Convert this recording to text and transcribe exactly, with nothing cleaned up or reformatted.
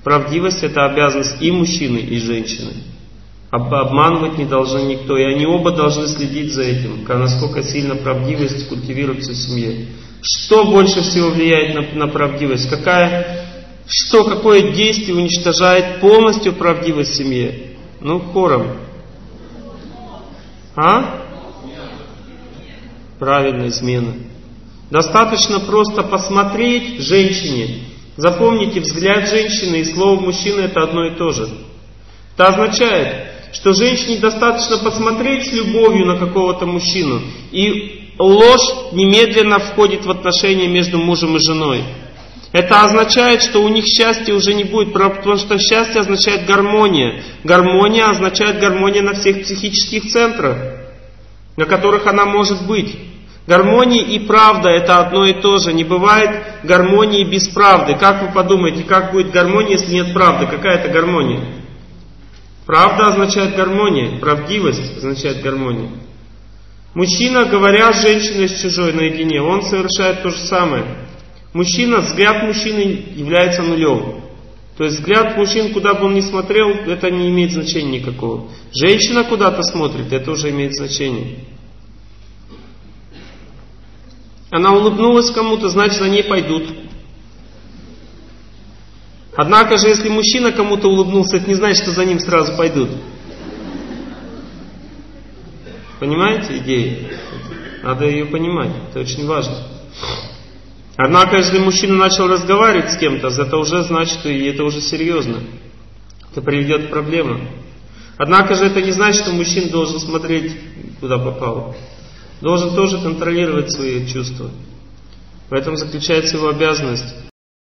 Правдивость — это обязанность и мужчины, и женщины. Обманывать не должны никто. И они оба должны следить за этим, насколько сильно правдивость культивируется в семье. Что больше всего влияет на, на правдивость? Какая, что, какое действие уничтожает полностью правдивость в семье? Ну, хором. А? Правильно, измена. Достаточно просто посмотреть женщине. Запомните, взгляд женщины и слово мужчины — это одно и то же. Это означает, что женщине достаточно посмотреть с любовью на какого-то мужчину, и ложь немедленно входит в отношения между мужем и женой. Это означает, что у них счастья уже не будет, потому что счастье означает гармония. Гармония означает гармония на всех психических центрах, на которых она может быть. Гармония и правда — это одно и то же. Не бывает гармонии без правды. Как вы подумаете, как будет гармония, если нет правды? Какая это гармония? Правда означает гармония, правдивость означает гармония. Мужчина, говоря с женщиной с чужой наедине, он совершает то же самое. Мужчина, взгляд мужчины является нулем. То есть взгляд мужчин, куда бы он ни смотрел, это не имеет значения никакого. Женщина куда-то смотрит, это уже имеет значение. Она улыбнулась кому-то, значит, за ней пойдут. Однако же, если мужчина кому-то улыбнулся, это не значит, что за ним сразу пойдут. Понимаете идею? Надо ее понимать, это очень важно. Однако, если мужчина начал разговаривать с кем-то, это уже значит, и это уже серьезно. Это приведет к проблемам. Однако же это не значит, что мужчина должен смотреть, куда попало. Должен тоже контролировать свои чувства. В этом заключается его обязанность.